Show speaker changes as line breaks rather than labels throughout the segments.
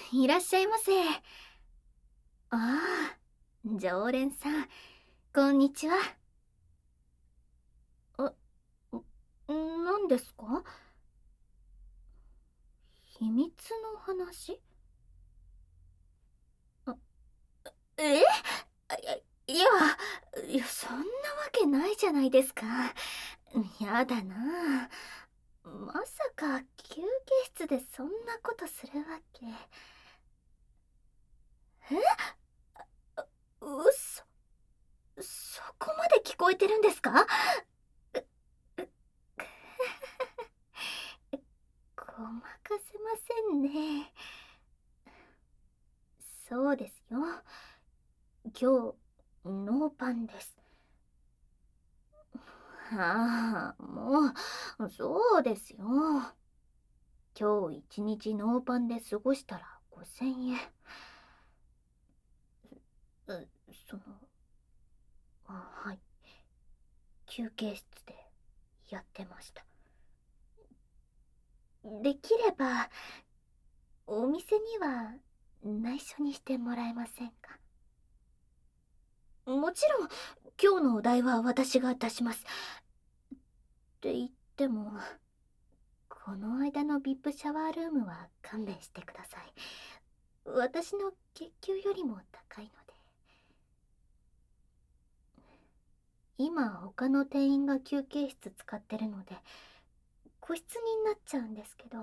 いらっしゃいませ。ああ、常連さん、こんにちは。あ、何ですか？秘密の話？あ、え？いや、そんなわけないじゃないですか。やだな。まさか休憩室でそんなことするわけ。え？嘘？そこまで聞こえてるんですか？ごまかせませんね。そうですよ。今日、ノーパンです。ああ、もう、そうですよ。今日一日ノーパンで過ごしたら5000円。うその、はい。休憩室でやってました。できれば、お店には内緒にしてもらえませんか？もちろん、今日のお代は私が出します。って言っても、この間の VIP シャワールームは勘弁してください。私の月給よりも高いので。今他の店員が休憩室使ってるので個室になっちゃうんですけど、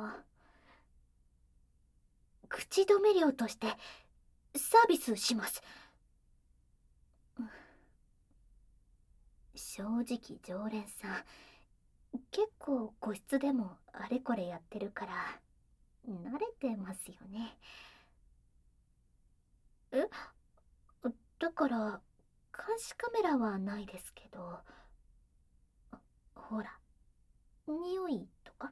口止め料としてサービスします。正直常連さん、結構個室でもあれこれやってるから慣れてますよね。え？だから監視カメラはないですけど、ほら、匂いとか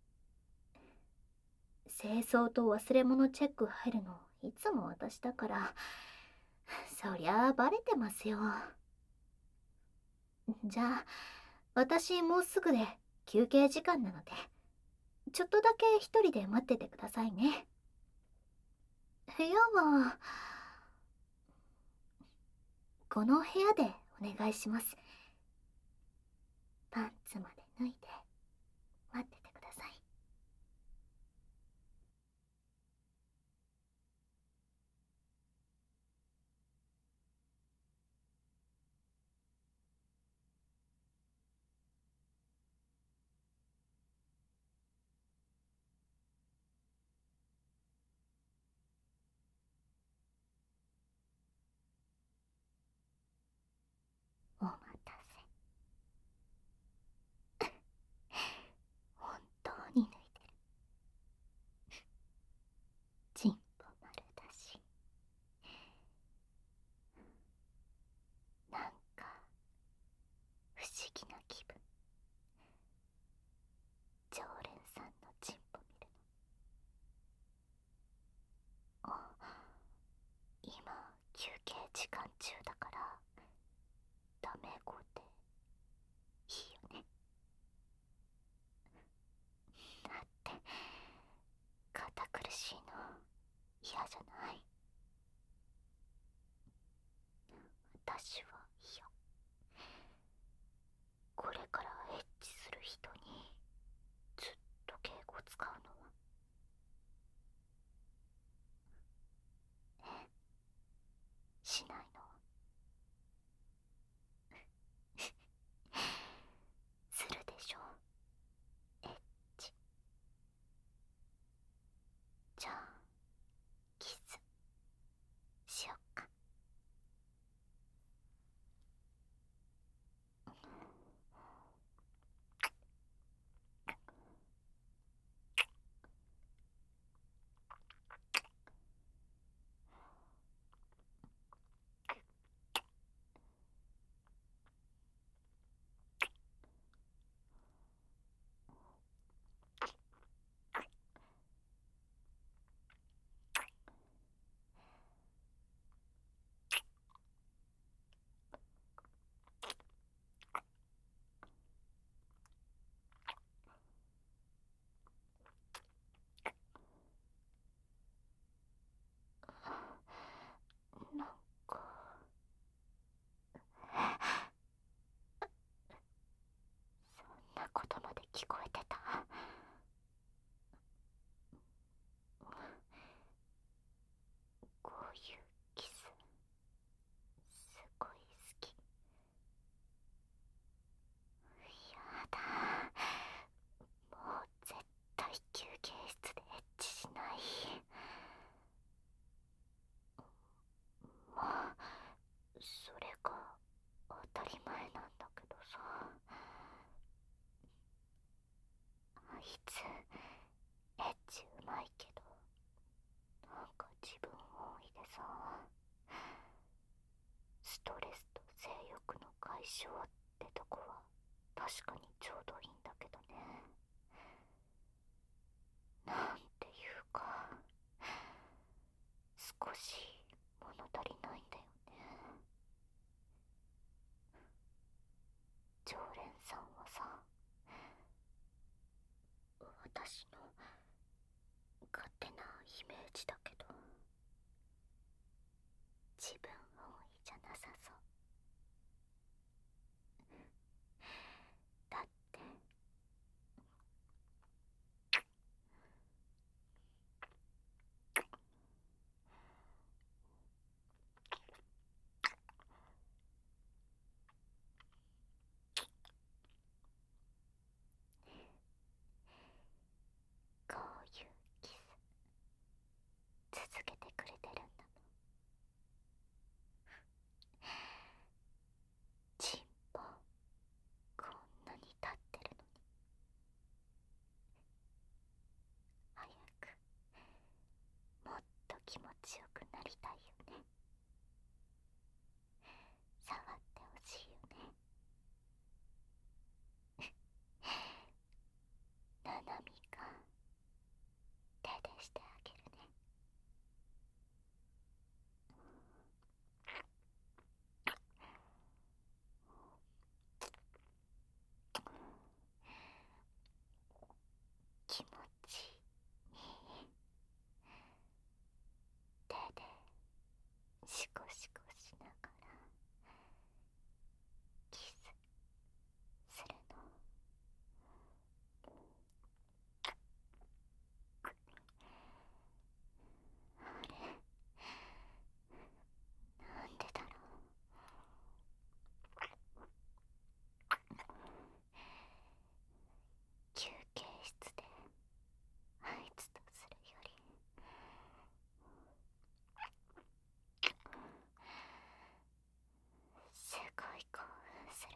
清掃と忘れ物チェック入るのいつも私だから、そりゃあバレてますよ。じゃあ私もうすぐで休憩時間なのでちょっとだけ一人で待っててくださいね。部屋はこの部屋でお願いします。パンツまで脱いで待っててください。お待たせ。本当に脱いでる。チンポ丸だし、なんか不思議な気分。常連さんのチンポ見るの。今休憩時間中だからダメ語でいいよね？だって堅苦しいの嫌じゃない？私は嫌。これからエッチする人にずっと敬語使うのは。しないの？するでしょ？エッチ。じゃあキス。 確かにちょうどいいんだけどね。なんていうか、少し物足りないんだよね。常連さんはさ、私の勝手なイメージだけど、自分本位じゃなさそう。だってこういうキス続けてくれてるんだもん。チンポこんなに立ってるのに、早くもっと気持ちよくなりたいよね。触ってほしいよね。ななみが手でしてあげるね。気持ちいい。手でシコシコしながらキスするの。あれ、なんでだろう。休憩室であいつとするよりすごい興奮する。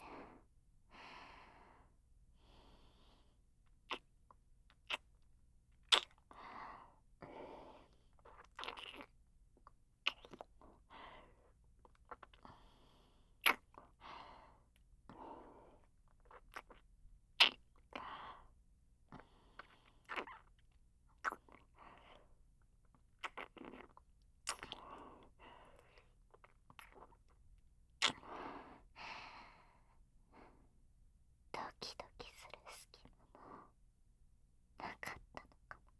ドキドキする隙間もなかったのかも。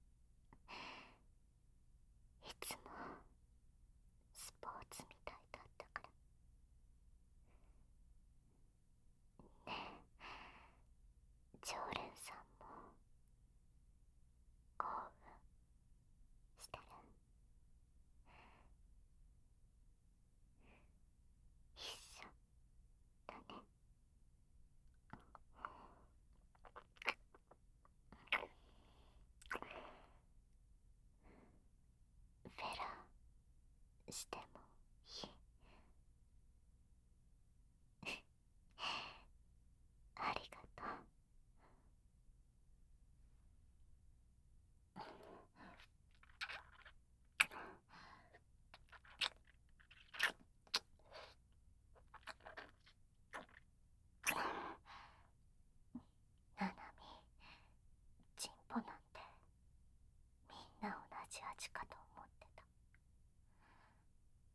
いつもスポーツみたいだったから。ねえ、常連さんも興奮してる？一緒だね。フェラしてもいい？ありがとう。ななみ、チンポなんてみんな同じ味かと思ってた。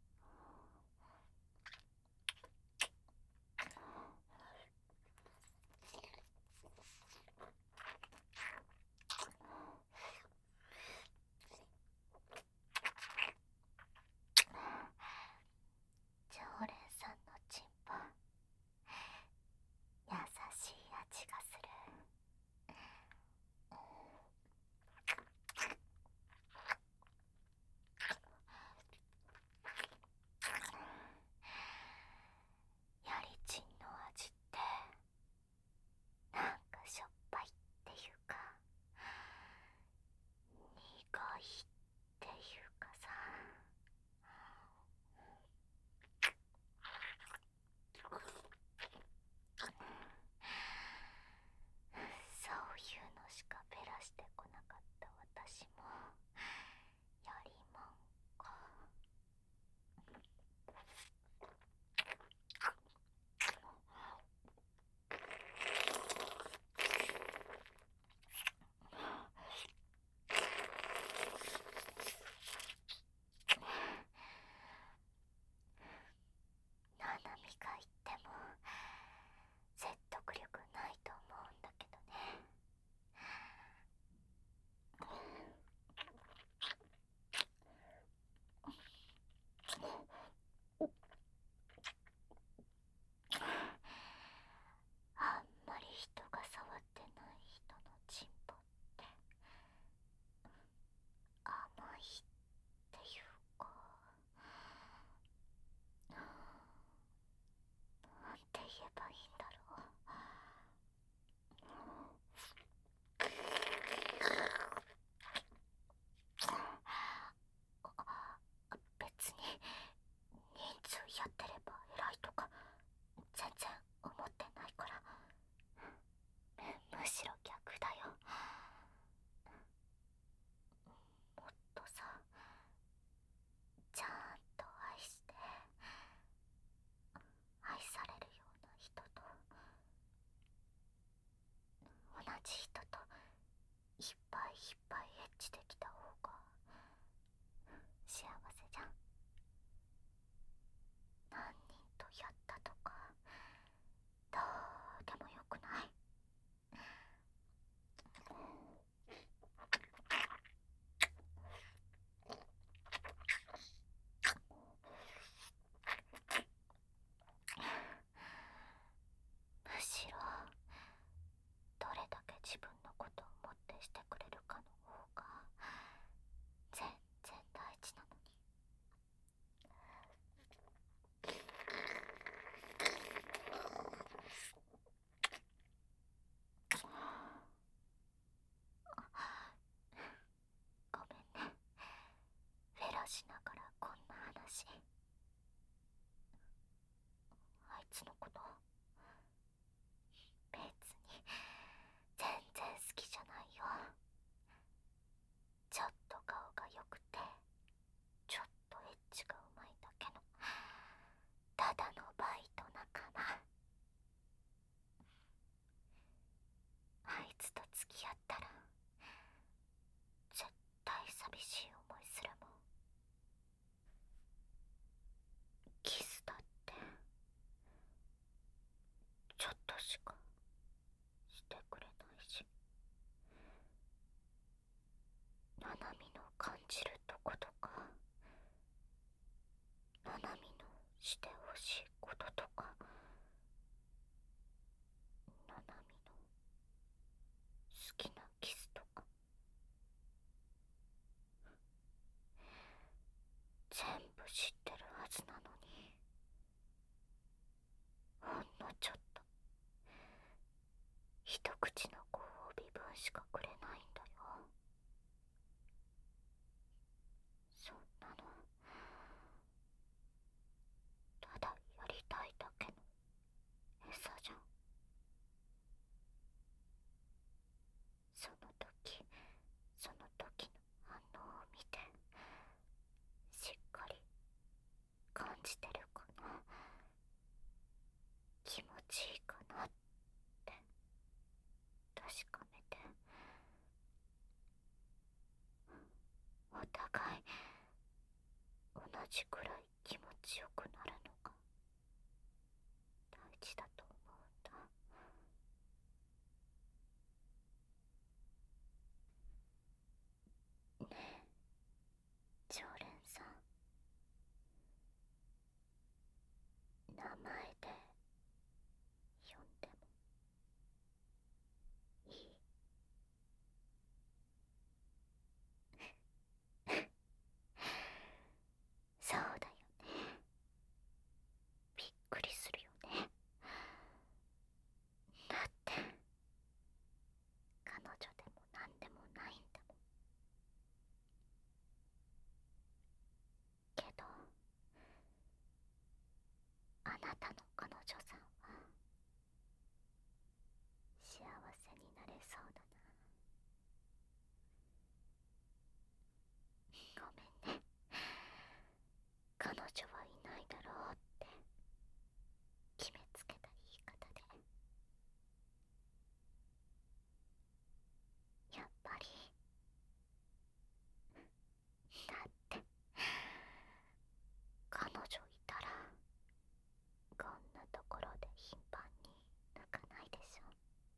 ちてるかな、気持ちいいかなって確かめて、お互い同じくらい気持ちよくなるのが大事だと思うんだ。ねえ、常連さん、名前で呼んでもいい？そうだよね。びっくりするよね。だって彼女でもなんでもないんだもん。けどあなたの彼女さんは幸せになれそうだな。ごめんね、彼女はいないだろうって決めつけた言い方で。やっぱりだって彼女いたらこんなところで頻繁に泣かないでしょ。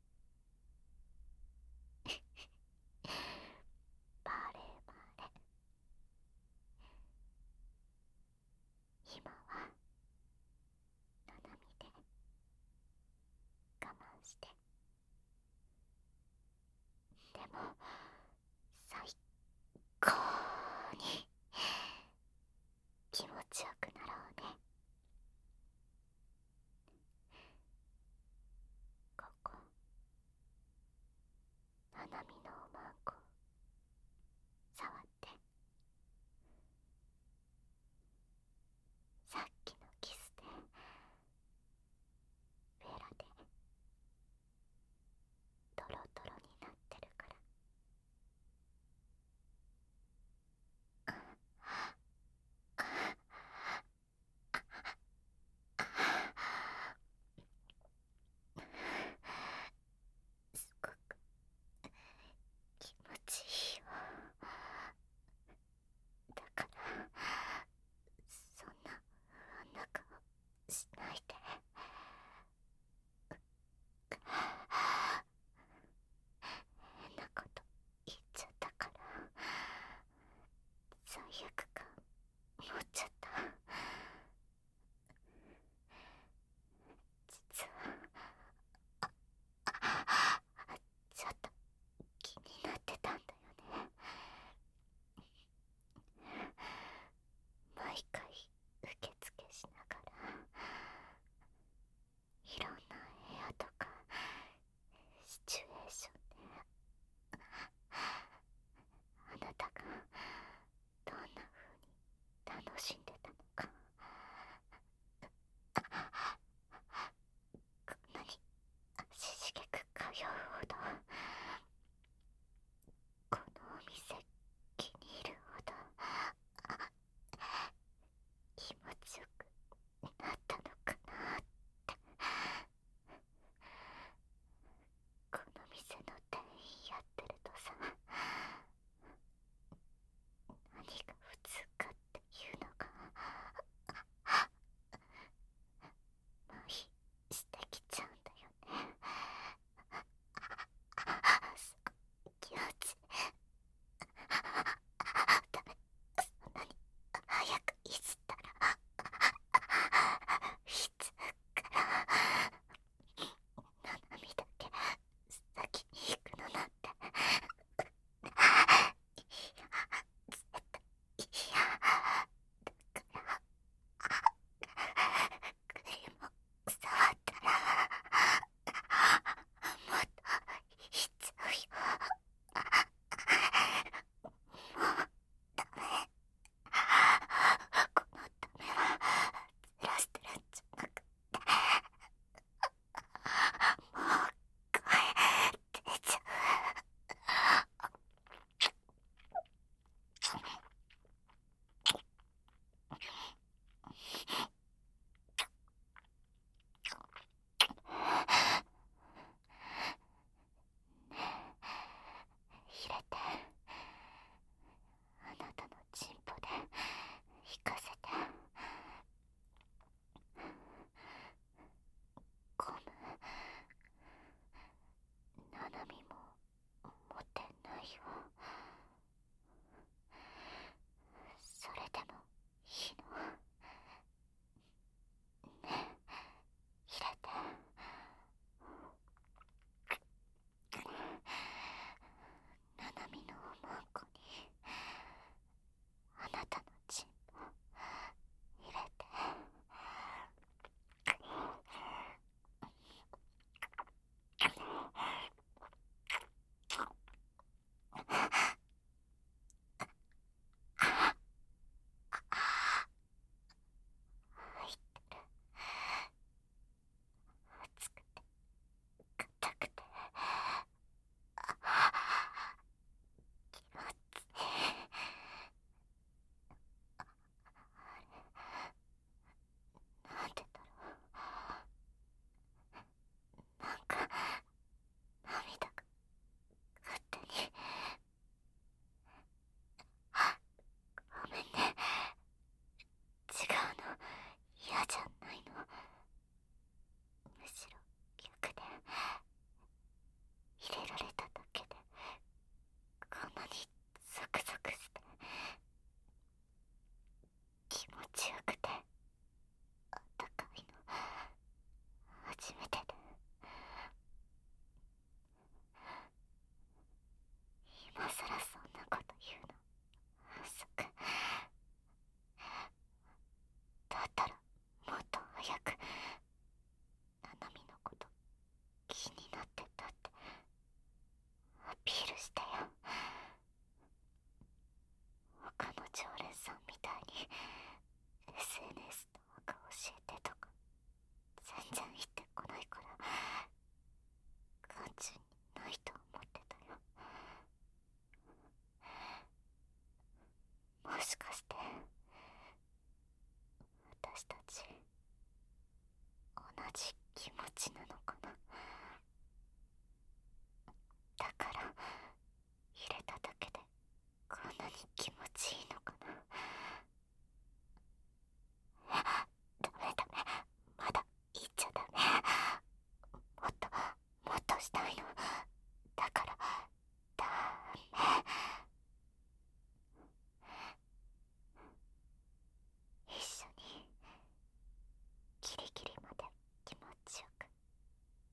バレバレ。今はななみで我慢して。でも最高に気持ちよくなろうね。ここ、ななみのおまんこ触って。さっきのキスでベラでトロトロになってるから。 して私たち同じ気持ちなのかな。だから入れただけでこんなに気持ちいいのかな。ダメダメ、まだ言っちゃダメ。もっともっとしたいの。だからダメ。一緒にギリギリまで気持ちよく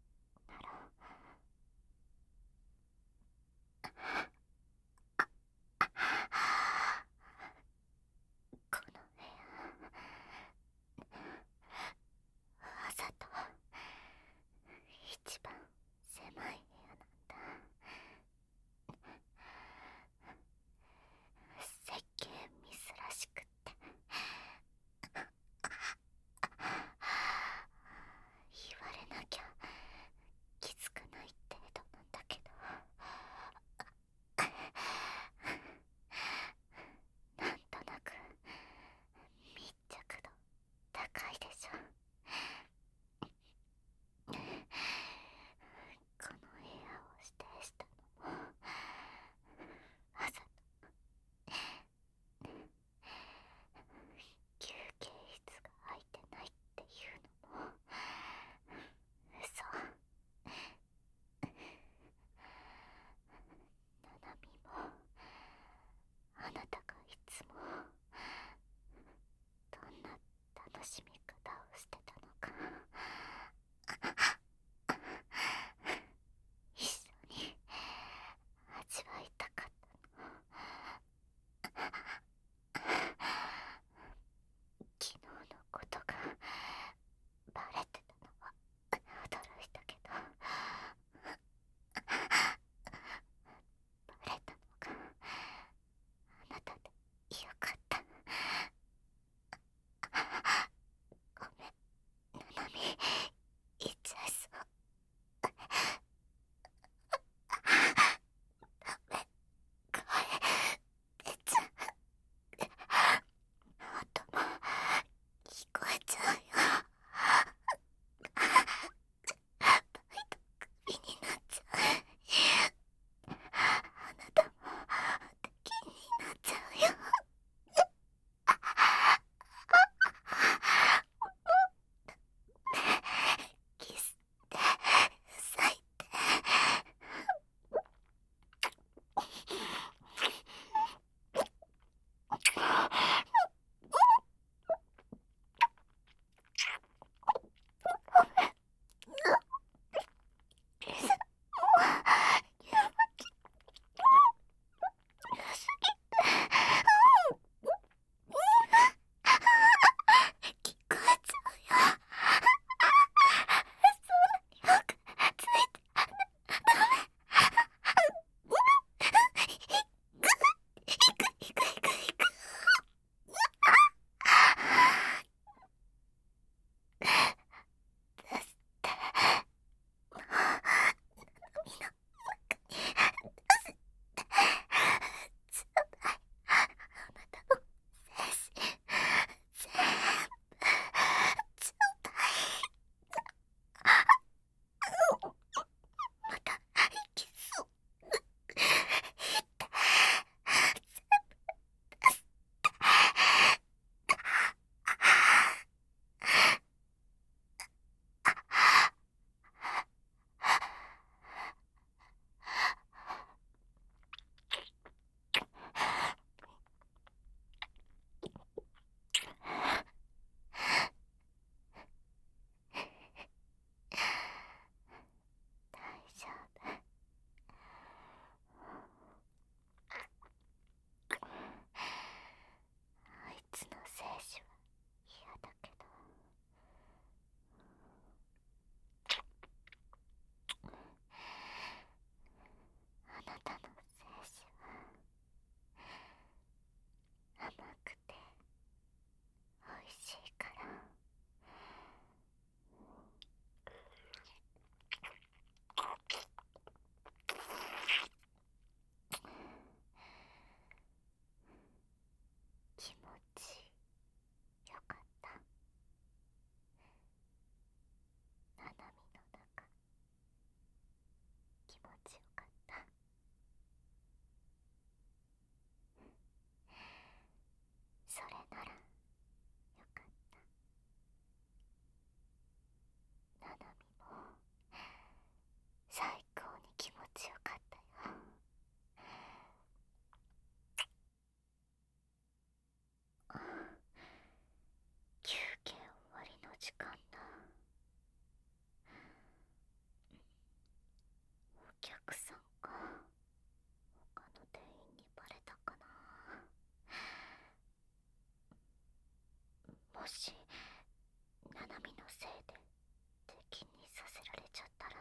しナナミのせいで敵にさせられちゃったら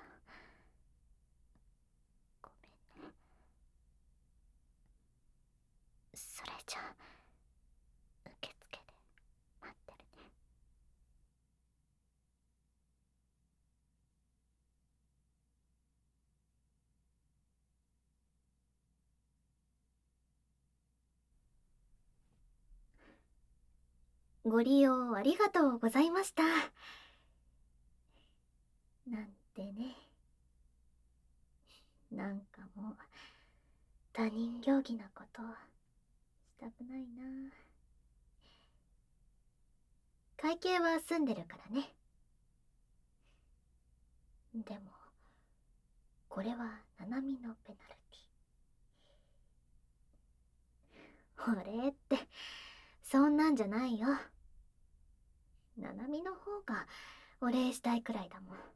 ごめんね。それじゃあ受付で待ってるね。ご利用ありがとうございました。なんてね。なんかもう他人行儀なことしたくないな。会計は済んでるからね。でもこれはナナミのペナルティ。お礼ってそんなんじゃないよ。ナナミの方がお礼したいくらいだもん。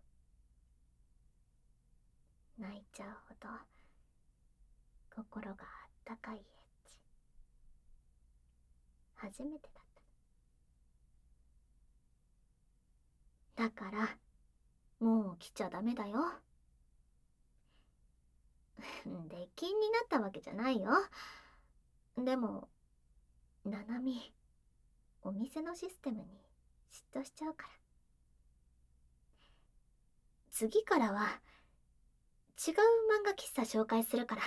泣いちゃうほど心があったかいエッチ。初めてだった。だからもう来ちゃダメだよ。出禁になったわけじゃないよ。でもナナミ、お店のシステムに嫉妬しちゃうから。次からは違う漫画喫茶紹介するから。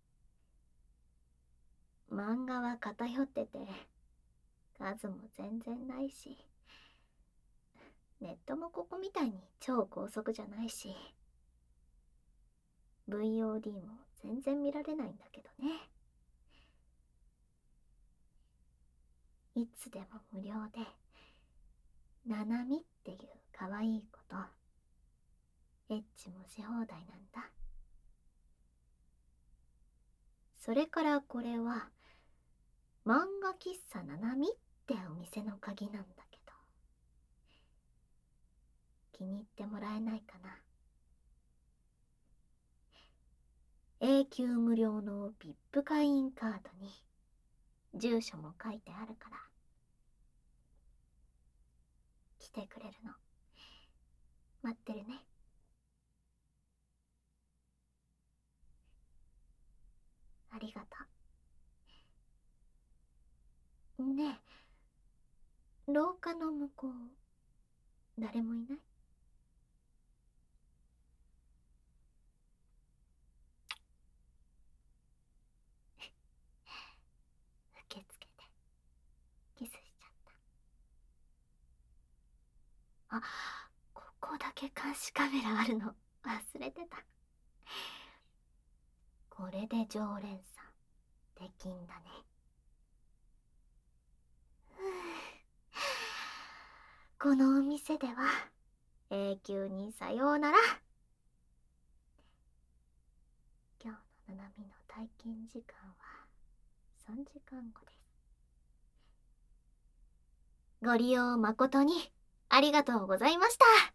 漫画は偏ってて数も全然ないし、ネットもここみたいに超高速じゃないし、 VOD も全然見られないんだけどね。いつでも無料でナナミっていう可愛い子とエッチもし放題なんだ。それからこれは漫画喫茶ナナミってお店の鍵なんだけど、気に入ってもらえないかな。永久無料の VIP 会員カードに住所も書いてあるから来てくれるの待ってるね。ありがとう。ねえ、廊下の向こう誰もいない？受付でキスしちゃった。あ、ここだけ監視カメラあるの忘れてた。これで常連さんできんだね。このお店では永久にさようなら。今日のナナミの体験時間は3時間後です。ご利用誠にありがとうございました。